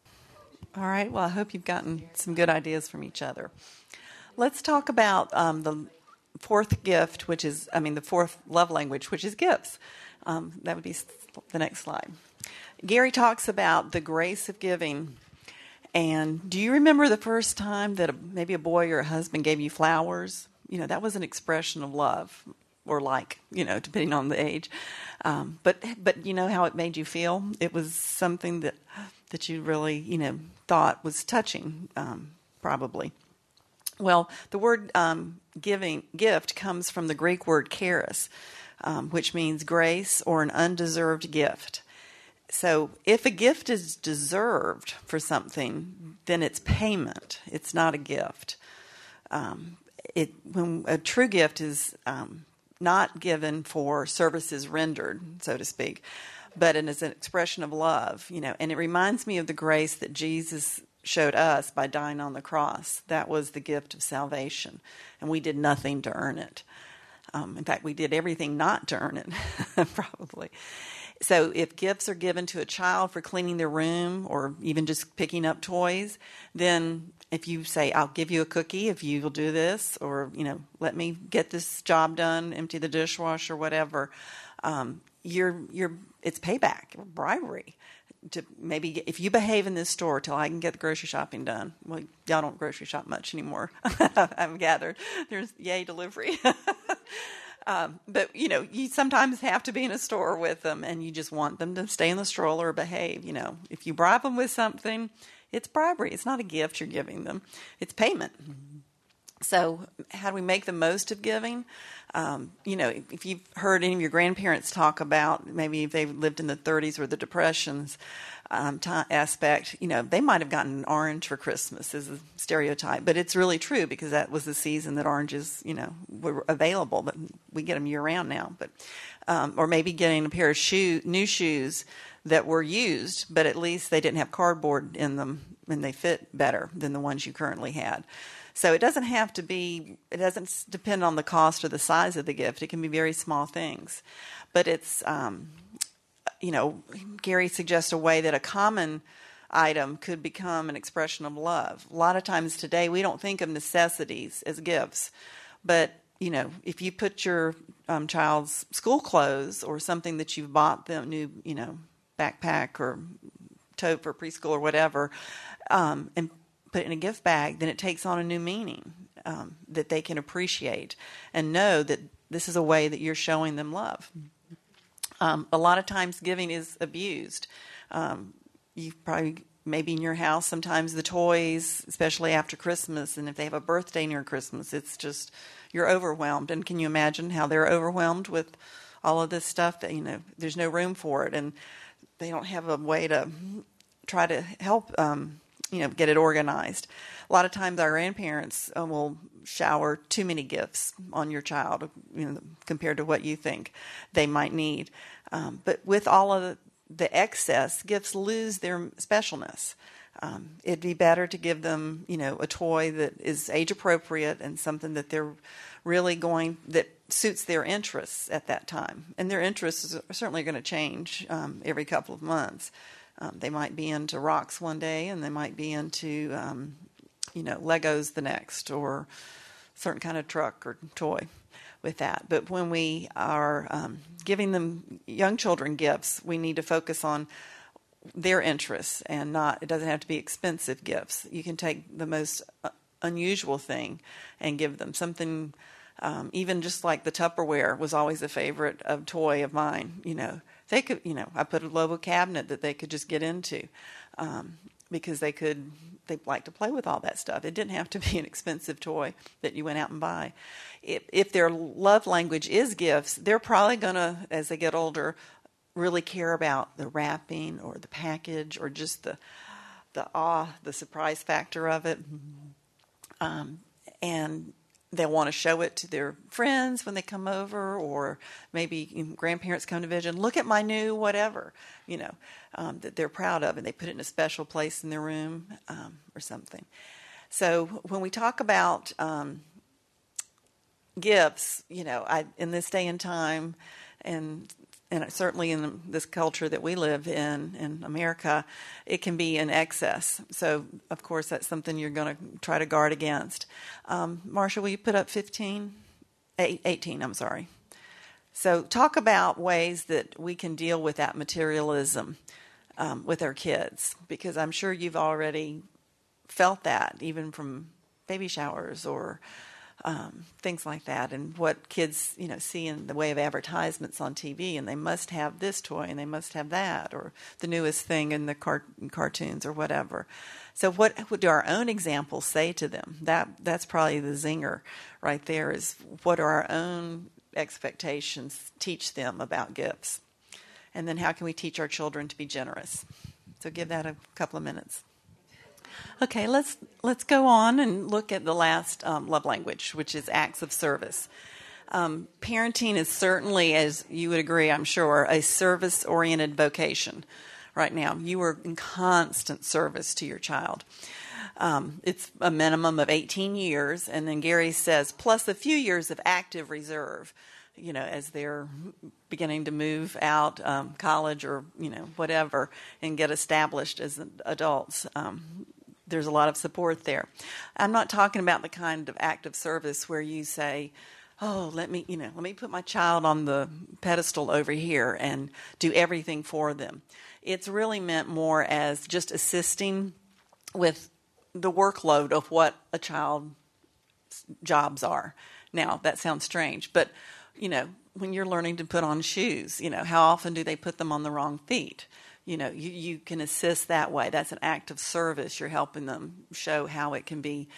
All right. Well, I hope you've gotten some good ideas from each other. Let's talk about um, the fourth gift, which is, I mean, the fourth love language, which is gifts. Um, that would be the next slide. Gary talks about the grace of giving. And do you remember the first time that a, maybe a boy or a husband gave you flowers? You know, that was an expression of love, or like, you know, depending on the age. Um, but but you know how it made you feel? It was something that that you really, you know, thought was touching, um, probably. Well, the word um, giving gift comes from the Greek word charis, um, which means grace or an undeserved gift. So if a gift is deserved for something, then it's payment. It's not a gift. Um, it when a true gift is um, not given for services rendered, so to speak, but it is an expression of love. You know, and it reminds me of the grace that Jesus showed us by dying on the cross. That was the gift of salvation, and we did nothing to earn it. Um, in fact, we did everything not to earn it, probably. So if gifts are given to a child for cleaning their room or even just picking up toys, then if you say, I'll give you a cookie if you will do this, or, you know, let me get this job done, empty the dishwasher, whatever, um, you're, you're, it's payback, bribery. To maybe get, if you behave in this store till I can get the grocery shopping done. Well, y'all don't grocery shop much anymore, I've gathered. There's yay delivery. Um, but, you know, you sometimes have to be in a store with them, and you just want them to stay in the stroller or behave. You know, if you bribe them with something, it's bribery. It's not a gift you're giving them. It's payment. So how do we make the most of giving? Um, you know, if you've heard any of your grandparents talk about maybe if they've lived in the thirties or the Depressions um, t- aspect, you know, they might have gotten an orange for Christmas as a stereotype, but it's really true because that was the season that oranges, you know, were available, but we get them year round now. But um, or maybe getting a pair of shoe, new shoes that were used, but at least they didn't have cardboard in them and they fit better than the ones you currently had. So it doesn't have to be, it doesn't depend on the cost or the size of the gift. It can be very small things. But it's, um, you know, Gary suggests a way that a common item could become an expression of love. A lot of times today we don't think of necessities as gifts. But, you know, if you put your um, child's school clothes or something that you've bought them, new, you know, backpack or tote for preschool or whatever, um, and put it in a gift bag, then it takes on a new meaning um, that they can appreciate and know that this is a way that you're showing them love. Um, a lot of times giving is abused. Um, you probably, maybe in your house, sometimes the toys, especially after Christmas, and if they have a birthday near Christmas, it's just, you're overwhelmed. And can you imagine how they're overwhelmed with all of this stuff that, you know, there's no room for it, and they don't have a way to try to help um you know, get it organized. A lot of times our grandparents uh, will shower too many gifts on your child, you know, compared to what you think they might need. Um, but with all of the, the excess, gifts lose their specialness. Um, it'd be better to give them, you know, a toy that is age appropriate and something that they're really going, that suits their interests at that time. And their interests are certainly going to change um, every couple of months. Um, they might be into rocks one day, and they might be into, um, you know, Legos the next, or certain kind of truck or toy with that. But when we are um, giving them young children gifts, we need to focus on their interests and not, it doesn't have to be expensive gifts. You can take the most unusual thing and give them something, um, even just like the Tupperware was always a favorite of toy of mine, you know. They could, you know, I put a Lobo cabinet that they could just get into um, because they could, they like to play with all that stuff. It didn't have to be an expensive toy that you went out and buy. If, if their love language is gifts, they're probably going to, as they get older, really care about the wrapping or the package or just the the awe, the surprise factor of it. Um, and they'll want to show it to their friends when they come over, or maybe grandparents come to visit. Look at my new whatever, you know, um, that they're proud of, and they put it in a special place in their room um, or something. So when we talk about um, gifts, you know, I, in this day and time, and and certainly in this culture that we live in, in America, it can be in excess. So, of course, that's something you're going to try to guard against. Um, Marsha, will you put up fifteen? Eight, eighteen, I'm sorry. So talk about ways that we can deal with that materialism um, with our kids, because I'm sure you've already felt that, even from baby showers or Um, things like that, and what kids, you know, see in the way of advertisements on T V, and they must have this toy and they must have that, or the newest thing in the car- cartoons or whatever. So what do our own examples say to them? That that's probably the zinger right there, is what do our own expectations teach them about gifts? And then how can we teach our children to be generous? So give that a couple of minutes. Okay, let's let's go on and look at the last um, love language, which is acts of service. Um, parenting is certainly, as you would agree, I'm sure, a service-oriented vocation right now. You are in constant service to your child. Um, it's a minimum of eighteen years, and then Gary says, plus a few years of active reserve, you know, as they're beginning to move out, um, college or, you know, whatever, and get established as adults. Um, there's a lot of support there. I'm not talking about the kind of active service where you say, oh, let me, you know, let me put my child on the pedestal over here and do everything for them. It's really meant more as just assisting with the workload of what a child's jobs are. Now, that sounds strange, but, you know, when you're learning to put on shoes, you know, how often do they put them on the wrong feet? You know, you, you can assist that way. That's an act of service. You're helping them show how it can be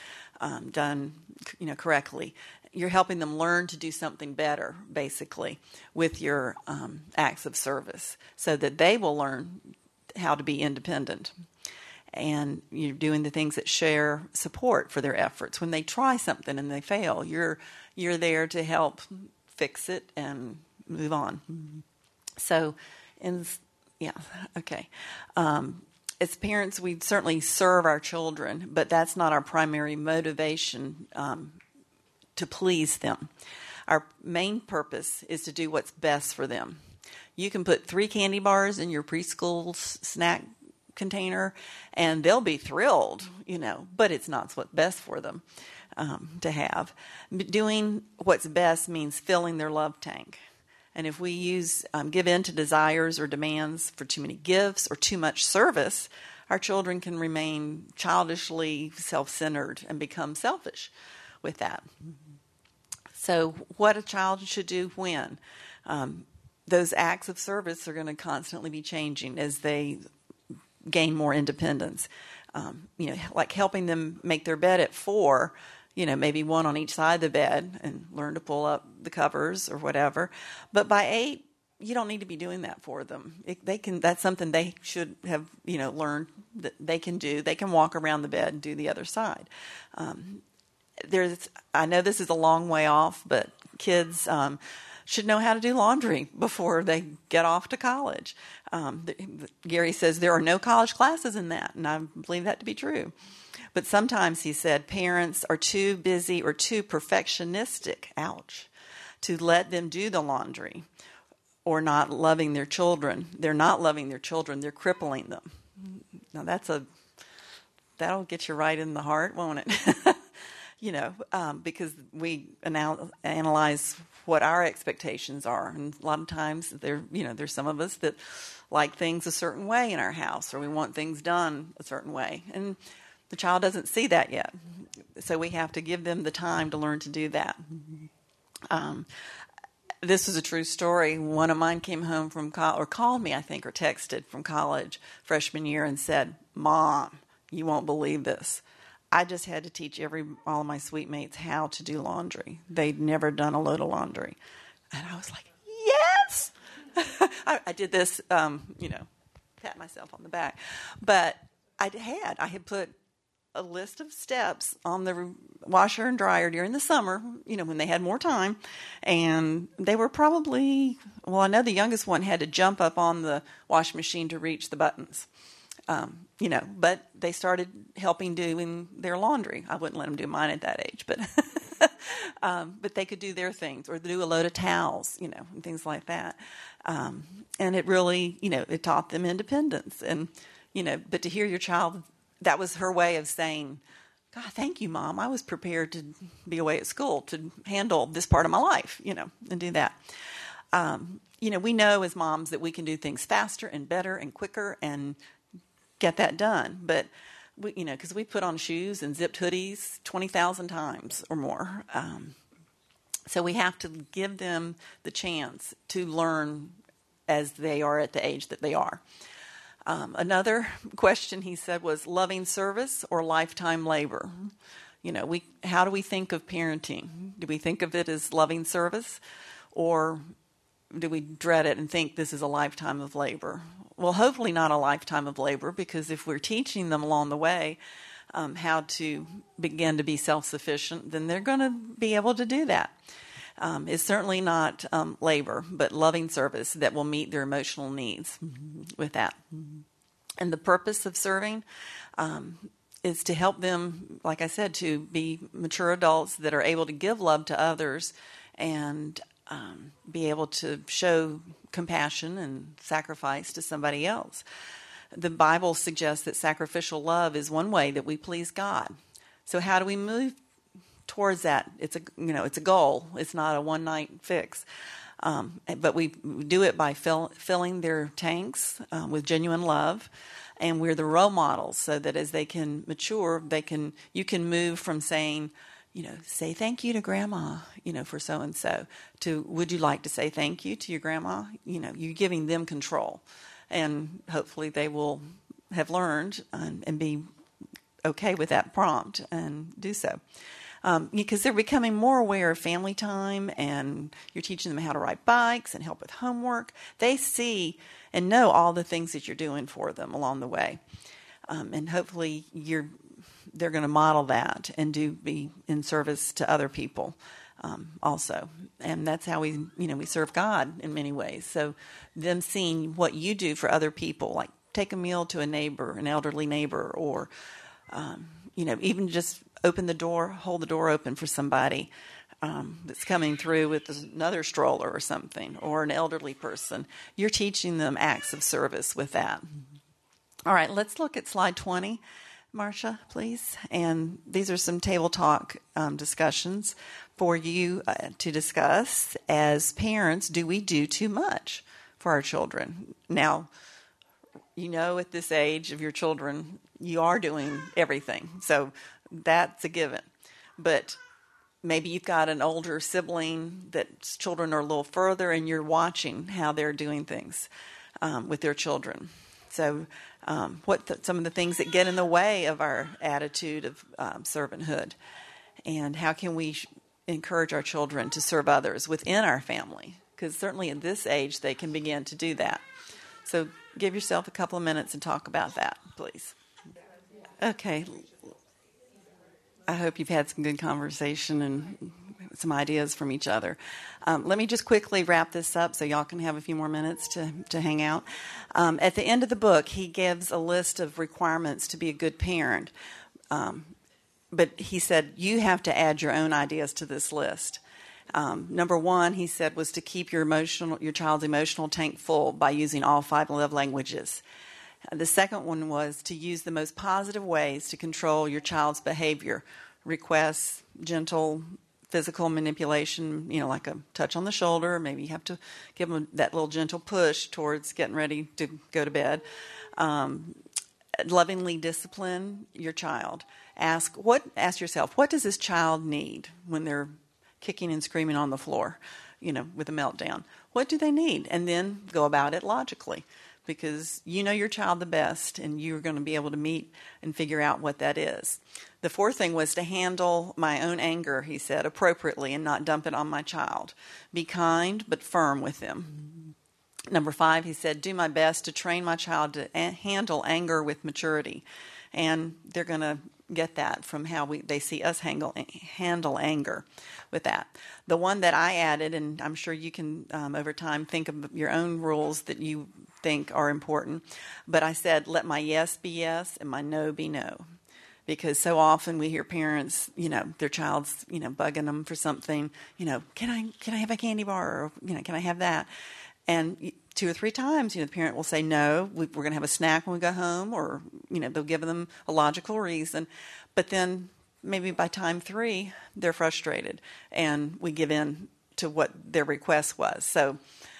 um, done, you know, correctly. You're helping them learn to do something better, basically, with your um, acts of service, so that they will learn how to be independent. And you're doing the things that share support for their efforts. When they try something and they fail, you're you're there to help fix it and move on. So, in yeah, okay. Um, as parents, we certainly serve our children, but that's not our primary motivation um, to please them. Our main purpose is to do what's best for them. You can put three candy bars in your preschool s- snack container, and they'll be thrilled, you know, but it's not what's best for them um, to have. Doing what's best means filling their love tank. And if we use um, give in to desires or demands for too many gifts or too much service, our children can remain childishly self-centered and become selfish with that. So what a child should do when? Um, those acts of service are going to constantly be changing as they gain more independence. Um, you know, like helping them make their bed at four, you know, maybe one on each side of the bed and learn to pull up the covers or whatever. But by eight, you don't need to be doing that for them. It, they can. That's something they should have, you know, learned that they can do. They can walk around the bed and do the other side. Um, there's, I know this is a long way off, but kids um, should know how to do laundry before they get off to college. Um, the, Gary says there are no college classes in that, and I believe that to be true. But sometimes, he said, parents are too busy or too perfectionistic, ouch, to let them do the laundry, or not loving their children. They're not loving their children, they're crippling them. Now that's a, that'll get you right in the heart, won't it? You know, um, because we anal- analyze what our expectations are. And a lot of times there, you know, there's some of us that like things a certain way in our house, or we want things done a certain way. And the child doesn't see that yet. So we have to give them the time to learn to do that. Um, this is a true story. One of mine came home from college, or called me, I think, or texted from college freshman year and said, "Mom, you won't believe this. I just had to teach every all of my suite mates how to do laundry. They'd never done a load of laundry." And I was like, yes! I, I did this, um, you know, pat myself on the back. But I had. I had put a list of steps on the washer and dryer during the summer, you know, when they had more time. And they were probably, well, I know the youngest one had to jump up on the washing machine to reach the buttons. Um, you know, but they started helping doing their laundry. I wouldn't let them do mine at that age, but um, but they could do their things, or do a load of towels, you know, and things like that. Um, and it really, you know, it taught them independence. And, you know, but to hear your child, that was her way of saying, "God, thank you, Mom. I was prepared to be away at school to handle this part of my life, you know, and do that." Um, you know, we know as moms that we can do things faster and better and quicker and get that done. But, we, you know, because we put on shoes and zipped hoodies twenty thousand times or more. Um, so we have to give them the chance to learn as they are at the age that they are. Um, another question he said was loving service or lifetime labor. You know, we how do we think of parenting? Do we think of it as loving service, or do we dread it and think this is a lifetime of labor? Well, hopefully not a lifetime of labor, because if we're teaching them along the way um, how to begin to be self-sufficient, then they're going to be able to do that. Um, it's certainly not um, labor, but loving service that will meet their emotional needs with that. And the purpose of serving um, is to help them, like I said, to be mature adults that are able to give love to others and um, be able to show compassion and sacrifice to somebody else. The Bible suggests that sacrificial love is one way that we please God. So how do we move towards that? It's a you know it's a goal. It's not a one night fix, um, but we do it by fill, filling their tanks uh, with genuine love, and we're the role models so that as they can mature, they can you can move from saying, you know, say thank you to Grandma, you know, for so and so, to would you like to say thank you to your grandma? You know, you're giving them control, and hopefully they will have learned and, and be okay with that prompt and do so. Um, because they're becoming more aware of family time, and you're teaching them how to ride bikes and help with homework. They see and know all the things that you're doing for them along the way. Um, and hopefully you're, they're going to model that and do be in service to other people um, also. And that's how we, you know, we serve God in many ways. So them seeing what you do for other people, like take a meal to a neighbor, an elderly neighbor, or, um, you know, even just open the door, hold the door open for somebody um, that's coming through with another stroller or something, or an elderly person. You're teaching them acts of service with that. All right, let's look at slide twenty, Marcia, please. And these are some table talk um, discussions for you uh, to discuss. As parents, do we do too much for our children? Now, you know, at this age of your children, you are doing everything. So that's a given. But maybe you've got an older sibling that's children are a little further, and you're watching how they're doing things um, with their children. So um, what the, some of the things that get in the way of our attitude of um, servanthood, and how can we sh- encourage our children to serve others within our family? Because certainly at this age, they can begin to do that. So give yourself a couple of minutes and talk about that, please. Okay. I hope you've had some good conversation and some ideas from each other. Um, let me just quickly wrap this up so y'all can have a few more minutes to, to hang out. Um, at the end of the book, he gives a list of requirements to be a good parent. Um, but he said, you have to add your own ideas to this list. Um, number one, he said, was to keep your emotional, your child's emotional tank full by using all five love languages. The second one was to use the most positive ways to control your child's behavior. Requests, gentle physical manipulation, you know, like a touch on the shoulder. Maybe you have to give them that little gentle push towards getting ready to go to bed. Um, lovingly discipline your child. Ask what. Ask yourself, what does this child need when they're kicking and screaming on the floor, you know, with a meltdown? What do they need? And then go about it logically, because you know your child the best, and you're going to be able to meet and figure out what that is. The fourth thing was to handle my own anger, he said, appropriately and not dump it on my child. Be kind but firm with them. Number five, he said, do my best to train my child to a- handle anger with maturity. And they're going to get that from how we they see us handle, handle anger with that. The one that I added, and I'm sure you can um, over time think of your own rules that you think are important, but I said, let my yes be yes and my no be no. Because so often we hear parents, you know, their child's, you know, bugging them for something, you know, can I can I have a candy bar, or, you know, can I have that? And two or three times, you know, the parent will say, no, we're going to have a snack when we go home, or, you know, they'll give them a logical reason. But then maybe by time three, they're frustrated, and we give in to what their request was. So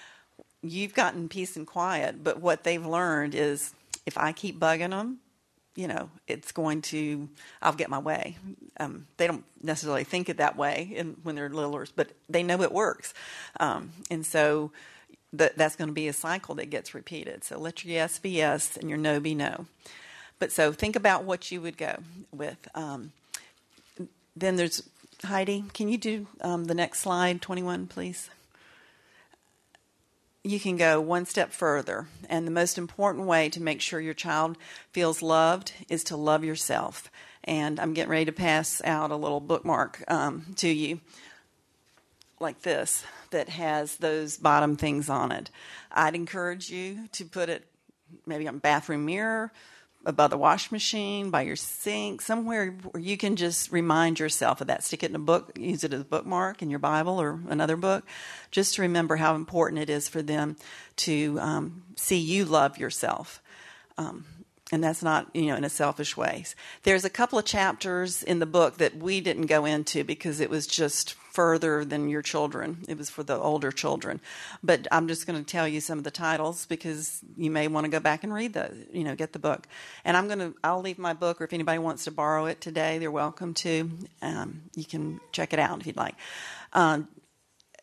you've gotten peace and quiet, but what they've learned is if I keep bugging them, you know, it's going to, I'll get my way. Um, they don't necessarily think it that way in, when they're littlers, but they know it works. Um, and so th- that's going to be a cycle that gets repeated. So let your yes be yes and your no be no. But so think about what you would go with. Um, then there's, Heidi, can you do um, the next slide, twenty-one, please? You can go one step further. And the most important way to make sure your child feels loved is to love yourself. And I'm getting ready to pass out a little bookmark um, to you like this that has those bottom things on it. I'd encourage you to put it maybe on a bathroom mirror, above the wash machine, by your sink, somewhere where you can just remind yourself of that. Stick it in a book, use it as a bookmark in your Bible or another book, just to remember how important it is for them to um, see you love yourself. Um, and that's not, you know, in a selfish way. There's a couple of chapters in the book that we didn't go into because it was just further than your children. It was for the older children. But I'm just going to tell you some of the titles because you may want to go back and read the, you know, get the book. And I'm going to, I'll leave my book, or if anybody wants to borrow it today, they're welcome to. Um, you can check it out if you'd like. Um,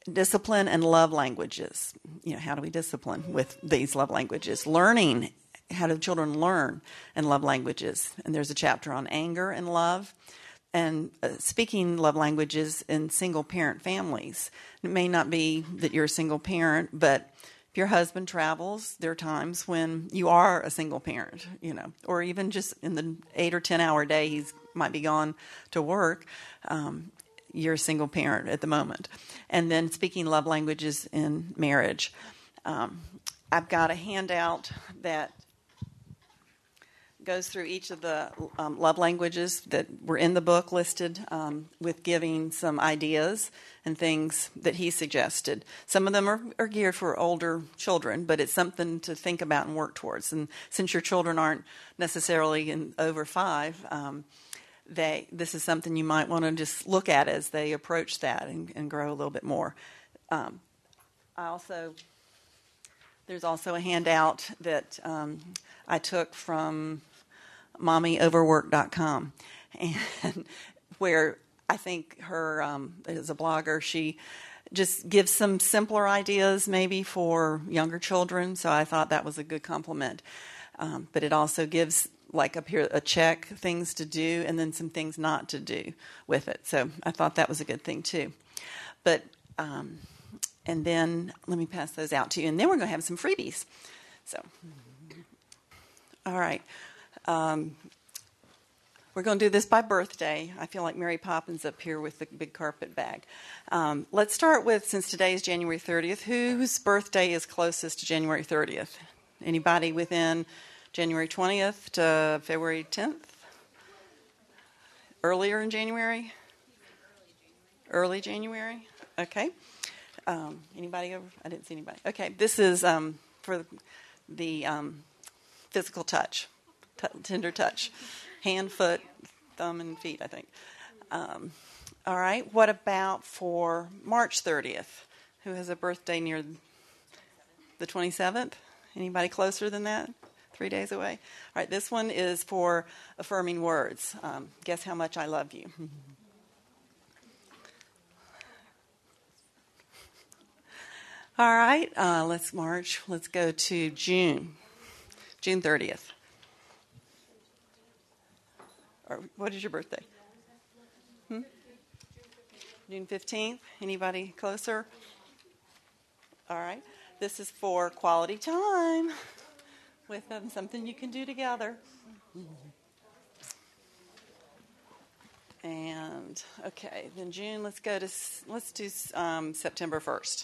discipline and love languages. You know, how do we discipline with these love languages? Learning how do children learn in love languages? And there's a chapter on anger and love, and uh, speaking love languages in single parent families. It may not be that you're a single parent, but if your husband travels, there are times when you are a single parent, you know, or even just in the eight or ten hour day he's might be gone to work. Um, you're a single parent at the moment. And then speaking love languages in marriage. Um, I've got a handout that goes through each of the um, love languages that were in the book listed, um, with giving some ideas and things that he suggested. Some of them are, are geared for older children, but it's something to think about and work towards. And since your children aren't necessarily in, over five, um, they this is something you might want to just look at as they approach that and, and grow a little bit more. Um, I also there's also a handout that um, I took from mommy overwork dot com, and where I think her, um, as a blogger, she just gives some simpler ideas maybe for younger children, so I thought that was a good compliment. Um, but it also gives, like up here, a check, things to do, and then some things not to do with it. So I thought that was a good thing too. But, um, and then let me pass those out to you, and then we're going to have some freebies. So, all right. Um, we're going to do this by birthday. I feel like Mary Poppins up here with the big carpet bag. Um, let's start with, since today is January thirtieth, whose birthday is closest to January thirtieth? Anybody within January twentieth to February tenth? Earlier in January? Early January? Okay. Um, anybody over? I didn't see anybody. Okay. This is um, for the um, physical touch. T- tender touch, hand, foot, thumb, and feet, I think. Um, all right. What about for March thirtieth? Who has a birthday near the twenty-seventh? Anybody closer than that? Three days away? All right. This one is for affirming words. Um, guess how much I love you. All right. Uh, let's march. Let's go to June. June thirtieth. Or what is your birthday? Hmm? June fifteenth. Anybody closer? All right. This is for quality time with um, something you can do together. And okay, then June. Let's go to let's do um, September first.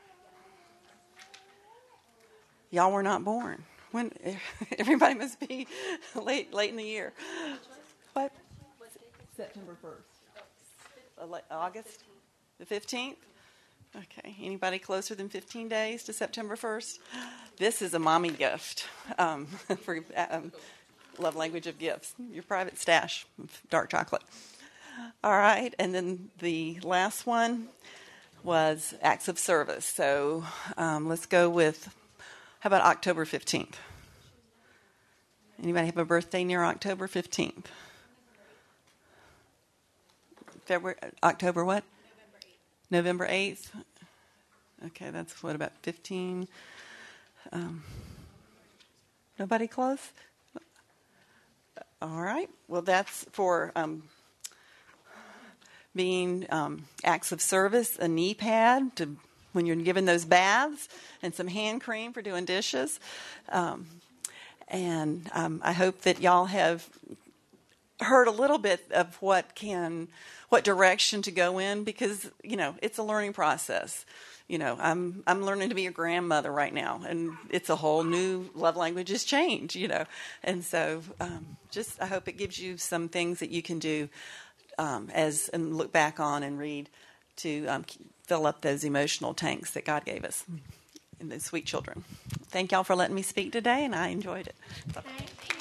Y'all were not born. When everybody must be late late in the year. What? September first. August the fifteenth? Okay. Anybody closer than fifteen days to September first? This is a mommy gift um, for um, love language of gifts. Your private stash of dark chocolate. All right. And then the last one was acts of service. So um, let's go with, how about October fifteenth? Anybody have a birthday near October fifteenth? February, October what? November eighth. November eighth. Okay, that's what, about fifteen? Um, nobody close? All right. Well, that's for um, being um, acts of service, a knee pad to when you're given those baths, and some hand cream for doing dishes. Um, and um, I hope that y'all have heard a little bit of what can, what direction to go in, because, you know, it's a learning process. You know, I'm I'm learning to be a grandmother right now, and it's a whole new love languages change, you know. And so um, just I hope it gives you some things that you can do um, as and look back on and read to um, fill up those emotional tanks that God gave us and those sweet children. Thank y'all for letting me speak today, and I enjoyed it. Bye.